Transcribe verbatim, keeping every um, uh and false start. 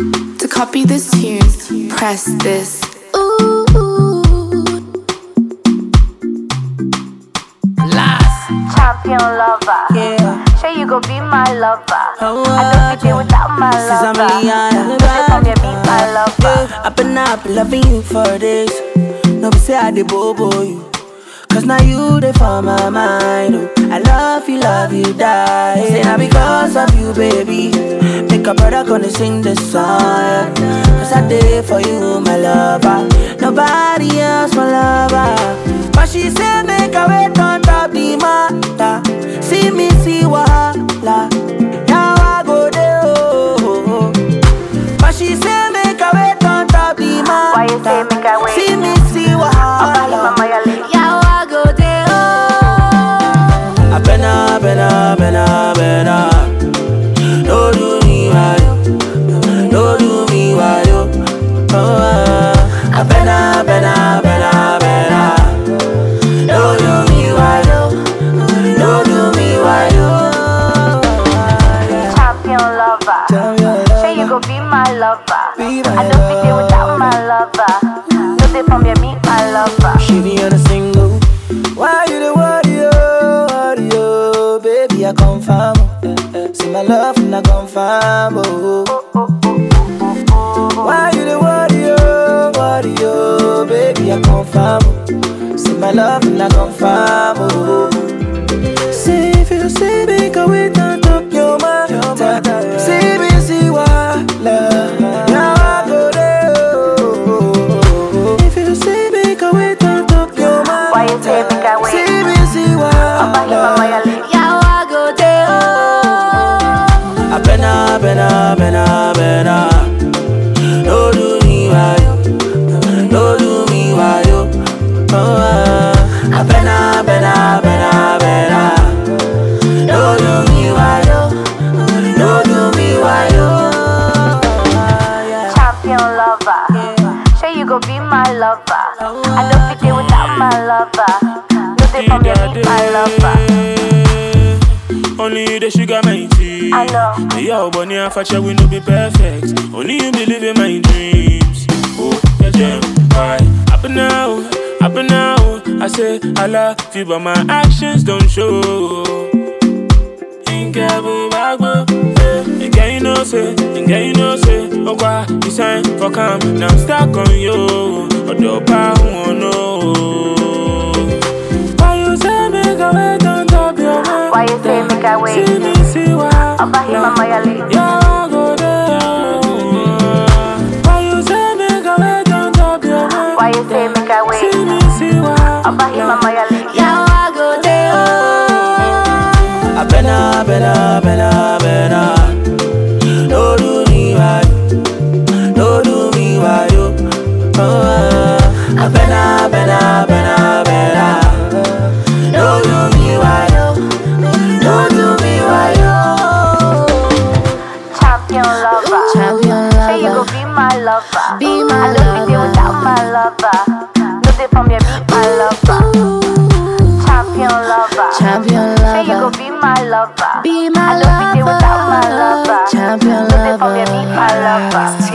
To copy this tune, press this. Ooh. Last champion lover. Yeah. Sure you go be my lover. Oh, I don't be there without my this is lover. Ameliana. Just come here, be my lover. Yeah, I've been up loving you for days. No be say I dey bobo you, cause now you dey for my mind. Oh, I love you, love you, die. Say now because of you, baby. Make a brother gonna sing this song. Cause I did for you, my lover. Nobody else, my lover. But she said make a wait on top the matter. See me, see wahala. Now I go there, oh, oh, oh. But she said make a wait on top the matter. Why you say make a wait? See me, see wahala. Yeah, I go there, oh. I better, better, better, better. Don't do me right, don't do me right, oh. uh, I better, better, better, better. Don't do me right, oh. Don't do me right, oh. Champion lover. Sure you go be my lover. Be my I don't be there without my lover. No they from your meet my lover. She be on a single. Why you the worry, oh, worry, oh, baby, I confirm. Oh. See my love and I confirm, oh. Why you the worry, oh, worry, oh, baby, I confirm. Oh. See my love and I confirm, oh. See if you see me, go wait on top your mind. See me, see why love. Now I go there, oh. If you see me, go wait on top your mind. Why you say make a wait? See me, see why love. Yeah, I go there, oh. I better, better, better, better. Don't do me right, don't do me right, oh. uh, I better, better, better, better. Don't do me right, oh. Don't do me right, oh. Yeah. Champion lover. Sure you go be my lover. I don't be there without my lover. No they from your meet my lover. Only you the sugar my tea. I know. Yo, bunny and fashion we no be perfect. Only you believe in my dreams. Oh, yeah, jam. Why? Up and now, up and now. I say I love you, but my actions don't show. Inkebu bagbo, eh. Inke you know say, Inke you know say. Oh, why you sign for calm? Now I'm stuck on you. Odo pa who know. Why you say make a wait on top your mind? Why you say make a wait? See me, see why. Oba hima mayali. Yeah, I go there. Why you say make a wait on top your mind? Why you say make a wait? See me, see why. Oba hima mayali. Yeah, I go there. I better, better, better, better. Don't do me right, don't do me right, oh. uh, I better, better, better, better. Don't do me right, oh. Don't do me right, oh. Champion lover. Champion Say you go lover. be my lover. Be my I don't be there lover. without my lover. No they from your meet my lover. Champion lover. Champion Say you go lover. be my lover. Be my I don't be there without my lover. lover. Champion No they from your meet my lover. lover.